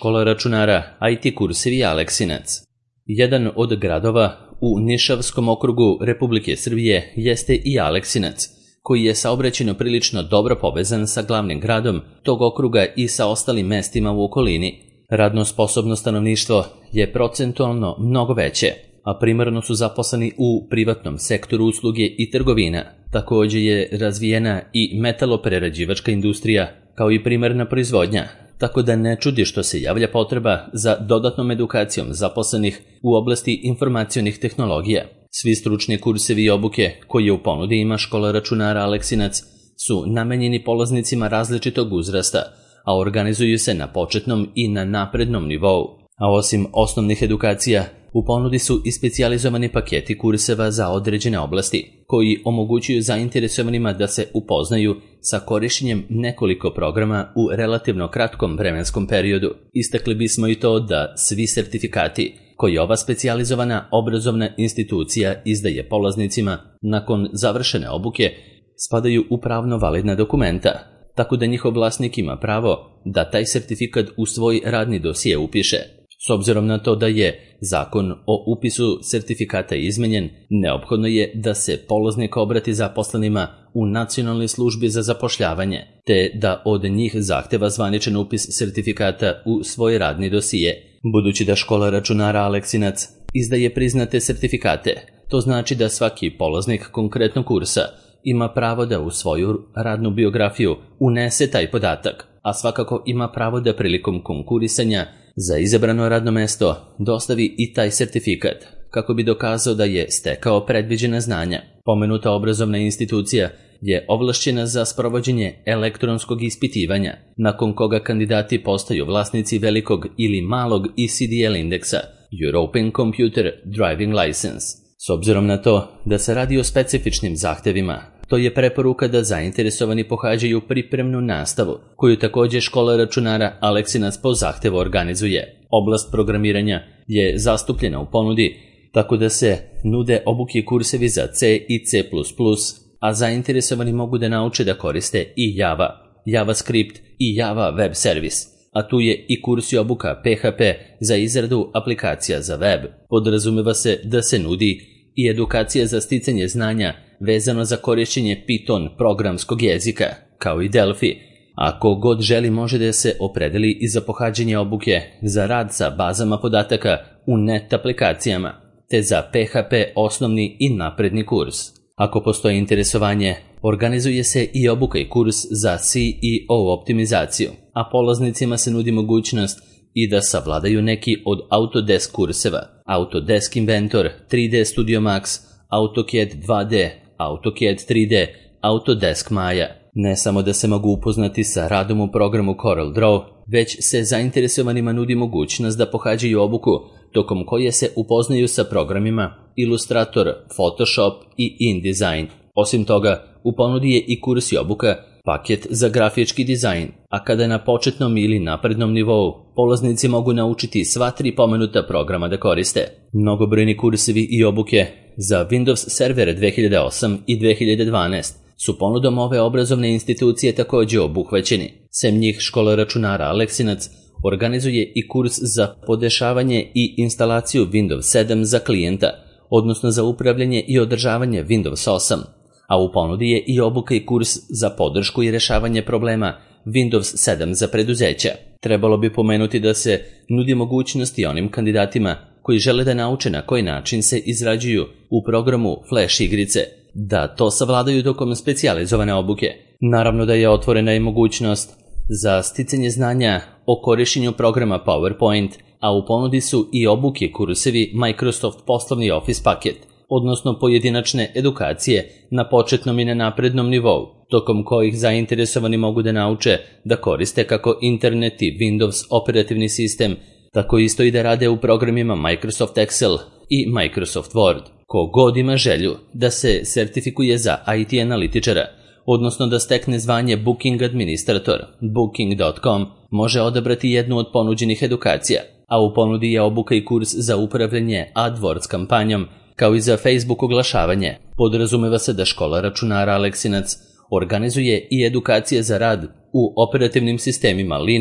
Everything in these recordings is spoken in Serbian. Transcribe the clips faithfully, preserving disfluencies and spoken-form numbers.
Škola računara I T kursevi Aleksinac. Jedan od gradova u Nišavskom okrugu Republike Srbije jeste i Aleksinac, koji je saobraćajno prilično dobro povezan sa glavnim gradom tog okruga i sa ostalim mestima u okolini. Radno sposobno stanovništvo je procentualno mnogo veće, a primarno su zaposleni u privatnom sektoru usluge i trgovina. Također je razvijena i metaloprerađivačka industrija, kao i primarna proizvodnja, tako da ne čudi što se javlja potreba za dodatnom edukacijom zaposlenih u oblasti informacionih tehnologija. Svi stručni kursevi i obuke koje u ponudi ima Škola računara Aleksinac su namenjeni polaznicima različitog uzrasta, a organizuju se na početnom i na naprednom nivou. A osim osnovnih edukacija, u ponudi su i specijalizovani paketi kurseva za određene oblasti, koji omogućuju zainteresovanima da se upoznaju sa korišćenjem nekoliko programa u relativno kratkom vremenskom periodu. Istakli bismo i to da svi sertifikati koje ova specijalizovana obrazovna institucija izdaje polaznicima nakon završene obuke spadaju u pravno validna dokumenta, tako da njihov vlasnik ima pravo da taj sertifikat u svoj radni dosije upiše. S obzirom na to da je zakon o upisu sertifikata izmenjen, neophodno je da se polaznik obrati zaposlenima u Nacionalnoj službi za zapošljavanje, te da od njih zahteva zvaničan upis sertifikata u svoj radni dosije. Budući da Škola računara Aleksinac izdaje priznate sertifikate, to znači da svaki polaznik konkretnog kursa ima pravo da u svoju radnu biografiju unese taj podatak, a svakako ima pravo da prilikom konkurisanja za izabrano radno mesto dostavi i taj sertifikat, kako bi dokazao da je stekao predviđena znanja. Pomenuta obrazovna institucija je ovlašćena za sprovođenje elektronskog ispitivanja, nakon koga kandidati postaju vlasnici velikog ili malog E C D L indeksa, European Computer Driving License. S obzirom na to da se radi o specifičnim zahtevima, to je preporuka da zainteresovani pohađaju pripremnu nastavu, koju također Škola računara Aleksinac po zahtevu organizuje. Oblast programiranja je zastupljena u ponudi, tako da se nude obuke i kursevi za C i C plus plus, a zainteresovani mogu da nauče da koriste i Java, JavaScript i Java Web Service. A tu je i kurs i obuka P H P za izradu aplikacija za web. Podrazumeva se da se nudi i edukacija za sticanje znanja vezano za korišćenje Python programskog jezika, kao i Delphi. Ako god želi može da se opredeli i za pohađanje obuke za rad sa bazama podataka u net aplikacijama, te za P H P osnovni i napredni kurs. Ako postoji interesovanje, organizuje se i obuka i kurs za C E O optimizaciju, a polaznicima se nudi mogućnost i da savladaju neki od Autodesk kurseva, Autodesk Inventor, tri D Studio Max, AutoCAD dva D, AutoCAD tri D, Autodesk Maya. Ne samo da se mogu upoznati sa radom u programu CorelDRAW, već se zainteresovanima nudi mogućnost da pohađaju obuku, tokom koje se upoznaju sa programima Illustrator, Photoshop i InDesign. Osim toga, u ponudi je i kurs i obuka paket za grafički dizajn, a kada na početnom ili naprednom nivou polaznici mogu naučiti sva tri pomenuta programa da koriste. Mnogobrojni kursevi i obuke za Windows servere dve hiljade osam i dve hiljade dvanaest su ponudom ove obrazovne institucije također obuhvaćeni. Sem njih Škola računara Aleksinac organizuje i kurs za podešavanje i instalaciju Windows sedam za klijenta, odnosno za upravljanje i održavanje Windows osam, a u ponudi je i obuka i kurs za podršku i rešavanje problema Windows sedam za preduzeća. Trebalo bi pomenuti da se nudi mogućnosti onim kandidatima koji žele da nauče na koji način se izrađuju u programu Flash igrice, da to savladaju tokom specijalizovane obuke. Naravno da je otvorena i mogućnost za sticanje znanja o korišćenju programa PowerPoint, a u ponudi su i obuke kursevi Microsoft poslovni Office paket, odnosno pojedinačne edukacije na početnom i na naprednom nivou, tokom kojih zainteresovani mogu da nauče da koriste kako internet i Windows operativni sistem, tako isto i da rade u programima Microsoft Excel i Microsoft Word. Ko god ima želju da se sertifikuje za I T analitičara, odnosno da stekne zvanje Booking Administrator, booking dot com, može odabrati jednu od ponuđenih edukacija, a u ponudi je obuka i kurs za upravljanje AdWords kampanjom, kao i za Facebook oglašavanje. Podrazumeva se da Škola računara Aleksinac organizuje i edukacije za rad u operativnim sistemima Linux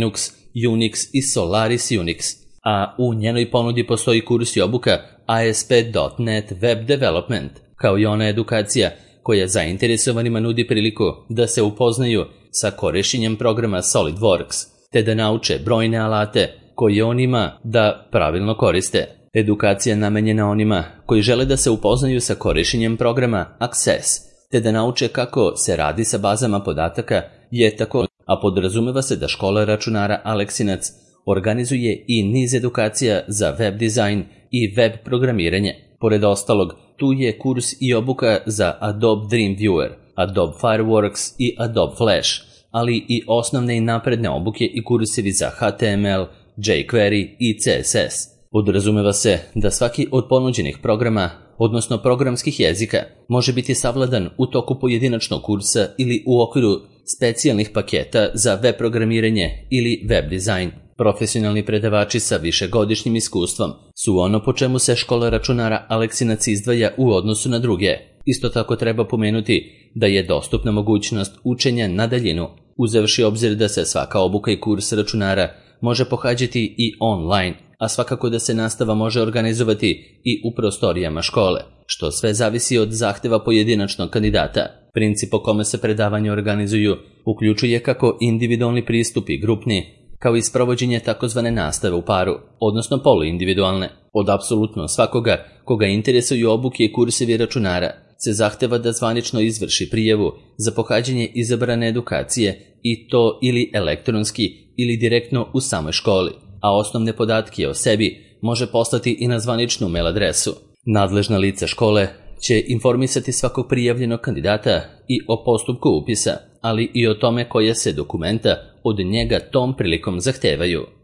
Unix i Solaris Unix, a u njenoj ponudi postoji kurs i obuka A S P dot net Web Development, kao i ona edukacija koja zainteresovanima nudi priliku da se upoznaju sa korišćenjem programa SolidWorks, te da nauče brojne alate koje on ima da pravilno koriste. Edukacija namenjena onima koji žele da se upoznaju sa korišćenjem programa Access, te da nauče kako se radi sa bazama podataka je tako, a podrazumeva se da škola računara Aleksinac organizuje i niz edukacija za web dizajn i web programiranje. Pored ostalog, tu je kurs i obuka za Adobe Dreamweaver, Adobe Fireworks i Adobe Flash, ali i osnovne i napredne obuke i kursevi za H T M L, jQuery i C S S. Podrazumeva se da svaki od ponuđenih programa, odnosno programskih jezika, može biti savladan u toku pojedinačnog kursa ili u okviru specijalnih paketa za web programiranje ili web dizajn. Profesionalni predavači sa višegodišnjim iskustvom su ono po čemu se škola računara Aleksinac izdvaja u odnosu na druge. Isto tako treba pomenuti da je dostupna mogućnost učenja na daljinu, uzevši obzir da se svaka obuka i kurs računara može pohađati i online, a svakako da se nastava može organizovati i u prostorijama škole, što sve zavisi od zahteva pojedinačnog kandidata. Princip po kome se predavanja organizuju uključuje kako individualni pristup i grupni, kao i sprovođenje takozvane nastave u paru, odnosno poluindividualne. Od apsolutno svakoga koga interesuju obuke i kursevi računara se zahteva da zvanično izvrši prijavu za pohađanje izabrane edukacije i to ili elektronski ili direktno u samoj školi, a osnovne podatke o sebi može poslati i na zvaničnu mail adresu. Nadležna lica škole će informisati svakog prijavljenog kandidata i o postupku upisa, ali i o tome koja se dokumenta od njega tom prilikom zahtevaju.